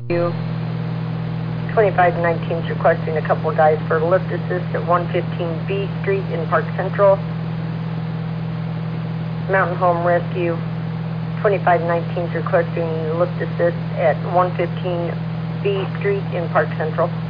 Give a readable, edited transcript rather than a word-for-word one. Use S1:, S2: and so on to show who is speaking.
S1: You 2519 is requesting a couple of guys for lift assist at 115B Street in Park Central. Mountain Home Rescue 2519 is requesting lift assist at 115B Street in Park Central.